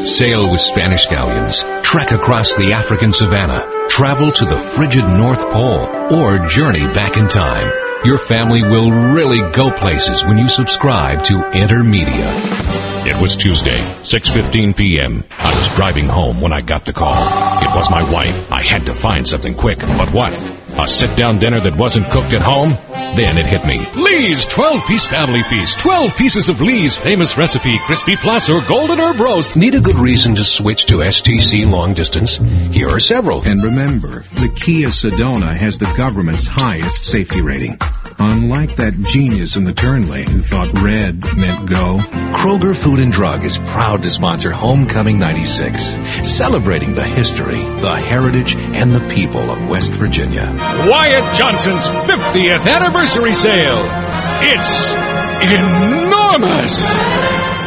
Sail with Spanish galleons, trek across the African savanna, travel to the frigid North Pole, or journey back in time. Your family will really go places when you subscribe to Intermedia. It was Tuesday, 6:15 p.m. I was driving home when I got the call. It was my wife. I had to find something quick. But what? A sit-down dinner that wasn't cooked at home? Then it hit me. Lee's 12-piece family feast. 12 pieces of Lee's famous recipe, crispy plus or golden herb roast. Need a good reason to switch to STC long distance? Here are several. And remember, the Kia Sedona has the government's highest safety rating. Unlike that genius in the turn lane who thought red meant go. Kroger Food and Drug is proud to sponsor Homecoming 96, celebrating the history, the heritage, and the people of West Virginia. Wyatt Johnson's 50th anniversary sale. It's enormous.